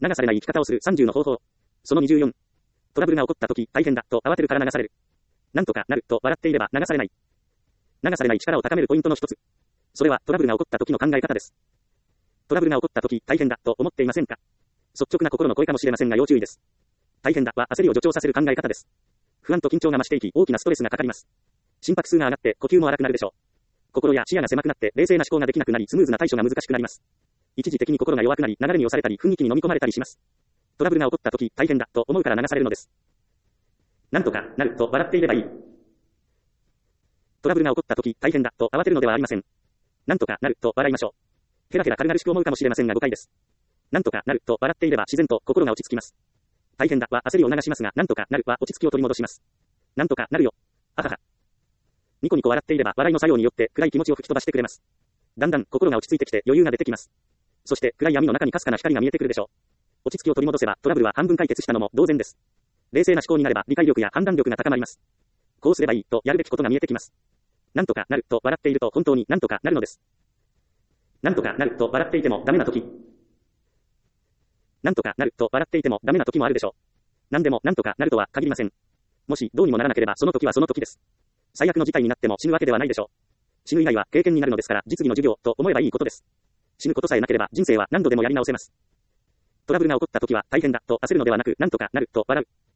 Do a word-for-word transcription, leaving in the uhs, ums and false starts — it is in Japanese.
流されない生き方をするさんじゅうの方法。そのにじゅうよん。トラブルが起こった時、大変だ、と慌てるから流される。なんとかなる、と笑っていれば流されない。流されない力を高めるポイントの一つ。それはトラブルが起こった時の考え方です。トラブルが起こった時、大変だ、と思っていませんか？率直な心の声かもしれませんが要注意です。大変だは焦りを助長させる考え方です。不安と緊張が増していき、大きなストレスがかかります。心拍数が上がって呼吸も荒くなるでしょう。心や視野が狭くなって冷静な思考ができなくなりスムーズな対処が難しくなります。一時的に心が弱くなり流れに押されたり雰囲気に飲み込まれたりします。トラブルが起こった時、大変だ、と思うから流されるのです。なんとかなる、と笑っていればいい。トラブルが起こった時、大変だ、と慌てるのではありません。なんとかなる、と笑いましょう。ヘラヘラ軽々しく思うかもしれませんが誤解です。なんとかなる、と笑っていれば自然と心が落ち着きます。大変だは焦りを促しますが、なんとかなるは落ち着きを取り戻します。なんとかなるよ。あはは。ニコニコ笑っていれば笑いの作用によって暗い気持ちを吹き飛ばしてくれます。だんだん心が落ち着いてきて余裕が出てきます。そして暗い闇の中にかすかな光が見えてくるでしょう。落ち着きを取り戻せばトラブルは半分解決したのも同然です。冷静な思考になれば理解力や判断力が高まります。こうすればいいとやるべきことが見えてきます。なんとかなると笑っていると本当になんとかなるのです。なんとかなると笑っていてもダメな時。なんとかなると笑っていてもダメな時もあるでしょう。何でもなんとかなるとは限りません。もしどうにもならなければその時はその時です。最悪の事態になっても死ぬわけではないでしょう。死ぬ以外は経験になるのですから実技の授業と思えばいいことです。死ぬことさえなければ人生は何度でもやり直せます。トラブルが起こった時は大変だと焦るのではなくなんとかなると笑う。